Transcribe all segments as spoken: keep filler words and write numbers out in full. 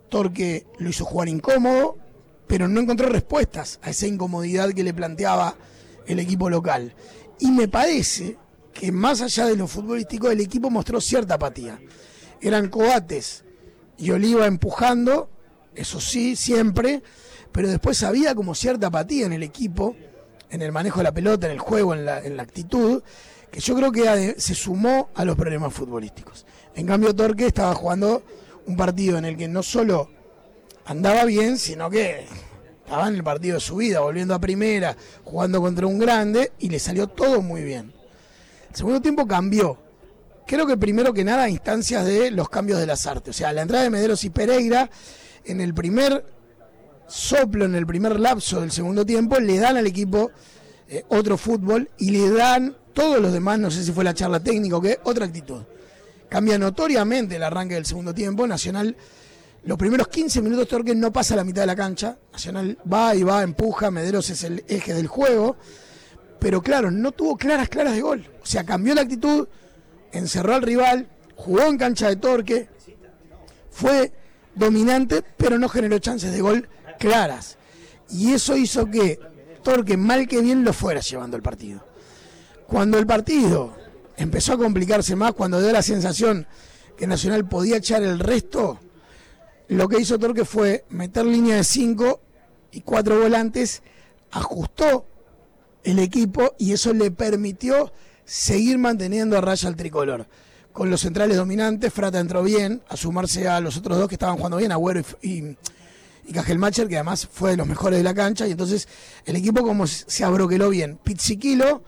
Torque lo hizo jugar incómodo, pero no encontró respuestas a esa incomodidad que le planteaba el equipo local. Y me parece que más allá de lo futbolístico, el equipo mostró cierta apatía. Eran Coates y Oliva empujando, eso sí, siempre, pero después había como cierta apatía en el equipo, en el manejo de la pelota, en el juego, en la, en la actitud, que yo creo que se sumó a los problemas futbolísticos. En cambio, Torque estaba jugando un partido en el que no solo andaba bien, sino que estaba en el partido de su vida, volviendo a primera, jugando contra un grande, y le salió todo muy bien. El segundo tiempo cambió. Creo que primero que nada instancias de los cambios de las artes. O sea, la entrada de Mederos y Pereira, en el primer soplo, en el primer lapso del segundo tiempo, le dan al equipo eh, otro fútbol y le dan todos los demás, no sé si fue la charla técnica o qué, otra actitud. Cambia notoriamente el arranque del segundo tiempo. Nacional, los primeros quince minutos Torque no pasa a la mitad de la cancha. Nacional va y va, empuja, Mederos es el eje del juego. Pero claro, no tuvo claras, claras de gol. O sea, cambió la actitud, encerró al rival, jugó en cancha de Torque, fue dominante, pero no generó chances de gol claras. Y eso hizo que Torque, mal que bien, lo fuera llevando el partido. Cuando el partido empezó a complicarse más, cuando dio la sensación que Nacional podía echar el resto, lo que hizo Torque fue meter línea de cinco y cuatro volantes, ajustó el equipo y eso le permitió seguir manteniendo a raya al tricolor. Con los centrales dominantes, Frata entró bien, a sumarse a los otros dos que estaban jugando bien, Agüero y, y, y Cajelmacher, que además fue de los mejores de la cancha, y entonces el equipo como se abroqueló bien. Pizziquilo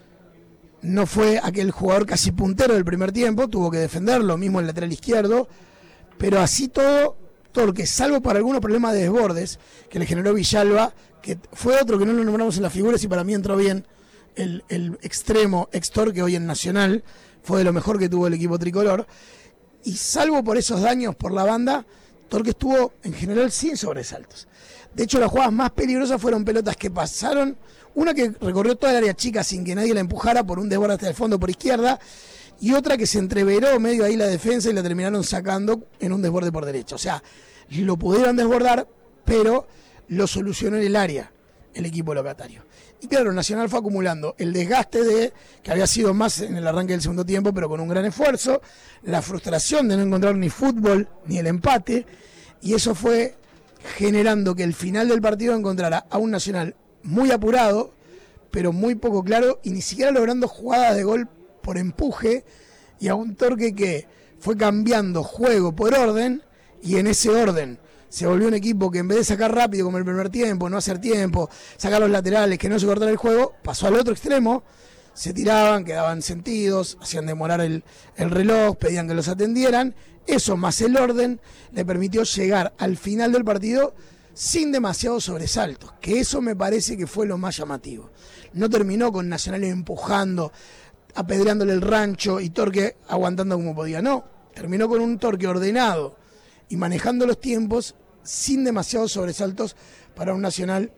no fue aquel jugador casi puntero del primer tiempo, tuvo que defender, lo mismo el lateral izquierdo, pero así todo, Torque, salvo para algunos problemas de desbordes que le generó Villalba, que fue otro que no lo nombramos en las figuras y para mí entró bien, el, el extremo ex Torque hoy en Nacional, fue de lo mejor que tuvo el equipo tricolor, y salvo por esos daños por la banda, Torque estuvo en general sin sobresaltos. De hecho, las jugadas más peligrosas fueron pelotas que pasaron, una que recorrió toda el área chica sin que nadie la empujara por un desborde hasta el fondo por izquierda, y otra que se entreveró medio ahí la defensa y la terminaron sacando en un desborde por derecha. O sea, lo pudieron desbordar, pero lo solucionó en el área el equipo locatario. Y claro, Nacional fue acumulando el desgaste de que había sido más en el arranque del segundo tiempo, pero con un gran esfuerzo, la frustración de no encontrar ni fútbol ni el empate, y eso fue generando que el final del partido encontrara a un Nacional muy apurado, pero muy poco claro, y ni siquiera logrando jugadas de gol por empuje, y a un Torque que fue cambiando juego por orden, y en ese orden se volvió un equipo que en vez de sacar rápido como el primer tiempo, no hacer tiempo, sacar los laterales, que no se cortara el juego, pasó al otro extremo, se tiraban, quedaban sentidos, hacían demorar el, el reloj, pedían que los atendieran. Eso más el orden le permitió llegar al final del partido sin demasiados sobresaltos, que eso me parece que fue lo más llamativo. No terminó con Nacional empujando, apedreándole el rancho y Torque aguantando como podía, no, terminó con un Torque ordenado y manejando los tiempos sin demasiados sobresaltos para un Nacional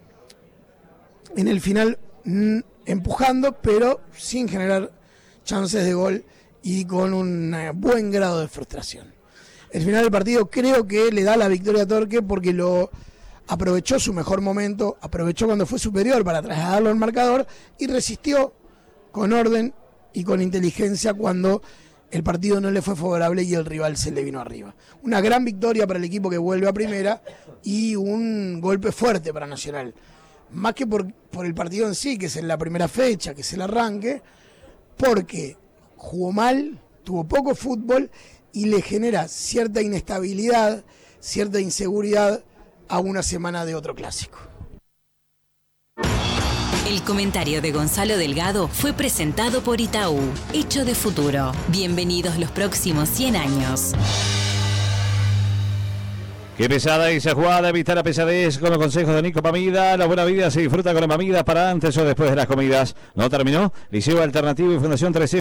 en el final mmm, empujando, pero sin generar chances de gol y con un eh, buen grado de frustración. El final del partido creo que le da la victoria a Torque porque lo aprovechó su mejor momento, aprovechó cuando fue superior para trasladarlo al marcador y resistió con orden y con inteligencia cuando el partido no le fue favorable y el rival se le vino arriba. Una gran victoria para el equipo que vuelve a primera y un golpe fuerte para Nacional. Más que por, por el partido en sí, que es en la primera fecha, que es el arranque, porque jugó mal, tuvo poco fútbol y le genera cierta inestabilidad, cierta inseguridad a una semana de otro clásico. El comentario de Gonzalo Delgado fue presentado por Itaú, hecho de futuro. Bienvenidos los próximos cien años. Qué pesada esa jugada, evitar la pesadez con los consejos de Nico Pamida. La buena vida se disfruta con la Pamida para antes o después de las comidas. ¿No terminó? Liceo Alternativo y Fundación trece.